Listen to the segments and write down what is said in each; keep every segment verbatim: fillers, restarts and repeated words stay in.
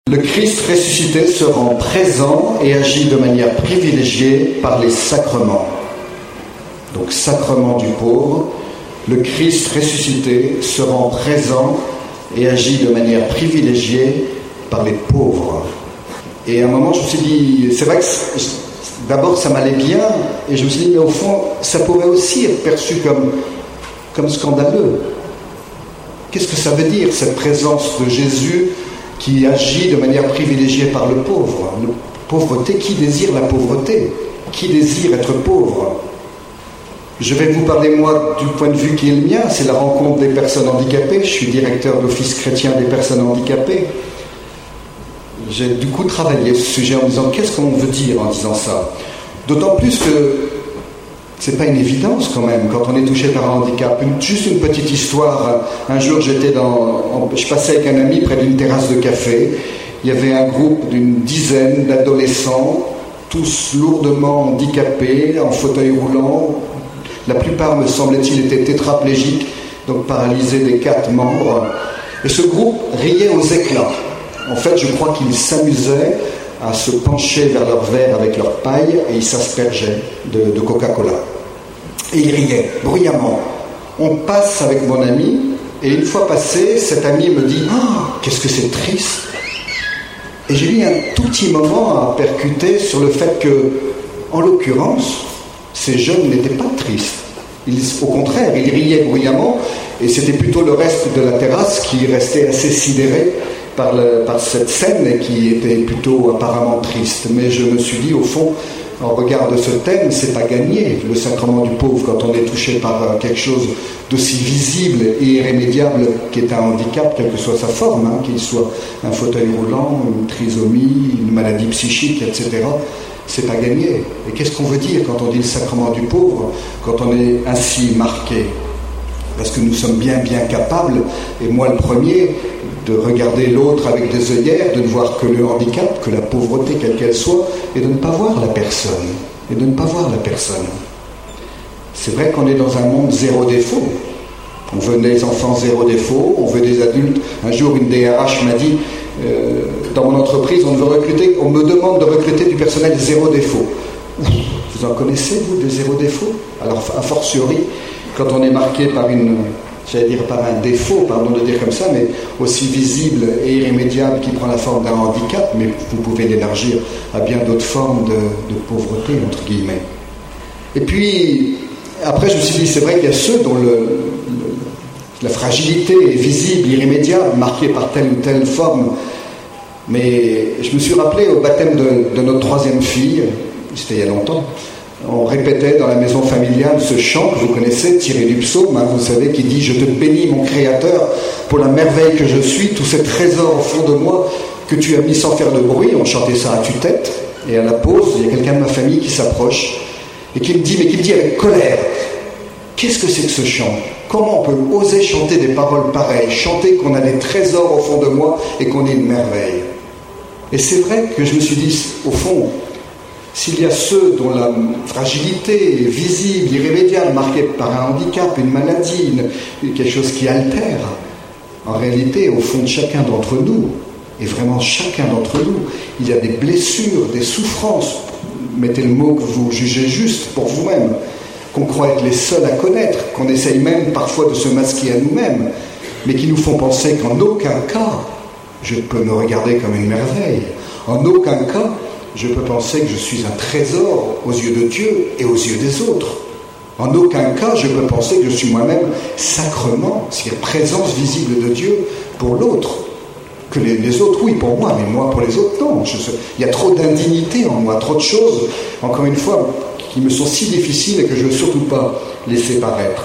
Le Christ ressuscité se rend présent et agit de manière privilégiée par les sacrements. Donc, sacrement du pauvre, le Christ ressuscité se rend présent et agit de manière privilégiée par les pauvres. Et à un moment, je me suis dit, c'est vrai que d'abord ça m'allait bien, et je me suis dit, mais au fond, ça pourrait aussi être perçu comme, comme scandaleux. Qu'est-ce que ça veut dire, cette présence de Jésus qui agit de manière privilégiée par le pauvre? La pauvreté, qui désire la pauvreté? Qui désire être pauvre? Je vais vous parler, moi, du point de vue qui est le mien, c'est la rencontre des personnes handicapées. Je suis directeur de l'Office chrétien des personnes handicapées. J'ai du coup travaillé ce sujet en me disant, qu'est-ce qu'on veut dire en disant ça? D'autant plus que c'est pas une évidence quand même quand on est touché par un handicap. Une, juste une petite histoire. Un jour, j'étais dans, je passais avec un ami près d'une terrasse de café. Il y avait un groupe d'une dizaine d'adolescents, tous lourdement handicapés, en fauteuil roulant. La plupart, me semblait-il, étaient tétraplégiques, donc paralysés des quatre membres. Et ce groupe riait aux éclats. En fait, je crois qu'ils s'amusaient à se pencher vers leur verre avec leur paille et ils s'aspergeaient de, de Coca-Cola. Et ils riaient bruyamment. On passe avec mon ami et une fois passé, cet ami me dit « Oh, qu'est-ce que c'est triste !» Et j'ai mis un tout petit moment à percuter sur le fait que, en l'occurrence, ces jeunes n'étaient pas tristes. Ils, au contraire, ils riaient bruyamment et c'était plutôt le reste de la terrasse qui restait assez sidéré Par, le, par cette scène qui était plutôt apparemment triste. Mais je me suis dit, au fond, en regard de ce thème, c'est pas gagné, le sacrement du pauvre, quand on est touché par quelque chose d'aussi visible et irrémédiable qu'est un handicap, quelle que soit sa forme, hein, qu'il soit un fauteuil roulant, une trisomie, une maladie psychique, et cetera. C'est pas gagné. Et qu'est-ce qu'on veut dire quand on dit le sacrement du pauvre, quand on est ainsi marqué? Parce que nous sommes bien, bien capables, et moi le premier, de regarder l'autre avec des œillères, de ne voir que le handicap, que la pauvreté, quelle qu'elle soit, et de ne pas voir la personne. Et de ne pas voir la personne. C'est vrai qu'on est dans un monde zéro défaut. On veut des enfants zéro défaut, on veut des adultes. Un jour, une D R H m'a dit, euh, dans mon entreprise, on veut recruter, on me demande de recruter du personnel zéro défaut. Vous en connaissez, vous, des zéro défaut? Alors, a fortiori, quand on est marqué par une... j'allais dire par un défaut, pardon de dire comme ça, mais aussi visible et irrémédiable qui prend la forme d'un handicap, mais vous pouvez l'élargir à bien d'autres formes de, de pauvreté, entre guillemets. Et puis, après, je me suis dit, c'est vrai qu'il y a ceux dont le, le, la fragilité est visible, irrémédiable, marquée par telle ou telle forme. Mais je me suis rappelé au baptême de, de notre troisième fille, c'était il y a longtemps, on répétait dans la maison familiale ce chant que vous connaissez, tiré du psaume, hein, vous savez, qui dit « Je te bénis, mon Créateur, pour la merveille que je suis, tous ces trésors au fond de moi que tu as mis sans faire de bruit. » On chantait ça à tue-tête, et à la pause, il y a quelqu'un de ma famille qui s'approche et qui me dit, mais qui me dit avec colère, « Qu'est-ce que c'est que ce chant? Comment on peut oser chanter des paroles pareilles, chanter qu'on a des trésors au fond de moi et qu'on est une merveille ?» Et c'est vrai que je me suis dit, au fond, s'il y a ceux dont la fragilité est visible, irrémédiable, marquée par un handicap, une maladie, une, quelque chose qui altère, en réalité, au fond de chacun d'entre nous, et vraiment chacun d'entre nous, il y a des blessures, des souffrances, mettez le mot que vous jugez juste pour vous-même, qu'on croit être les seuls à connaître, qu'on essaye même parfois de se masquer à nous-mêmes, mais qui nous font penser qu'en aucun cas, je peux me regarder comme une merveille, en aucun cas, je peux penser que je suis un trésor aux yeux de Dieu et aux yeux des autres. En aucun cas, je peux penser que je suis moi-même sacrement, c'est-à-dire présence visible de Dieu pour l'autre. Que les, les autres, oui, pour moi, mais moi, pour les autres, non. Je, il y a trop d'indignité en moi, trop de choses, encore une fois, qui me sont si difficiles et que je ne veux surtout pas laisser paraître.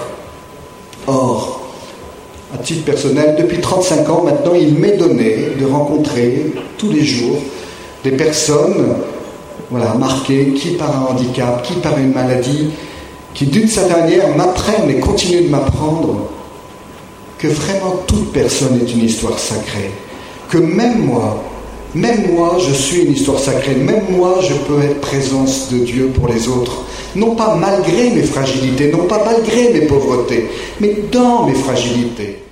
Or, à titre personnel, depuis trente-cinq ans maintenant, il m'est donné de rencontrer tous les jours des personnes voilà, marquées, qui par un handicap, qui par une maladie, qui d'une certaine manière m'apprennent et continuent de m'apprendre que vraiment toute personne est une histoire sacrée, que même moi, même moi je suis une histoire sacrée, même moi je peux être présence de Dieu pour les autres, non pas malgré mes fragilités, non pas malgré mes pauvretés, mais dans mes fragilités.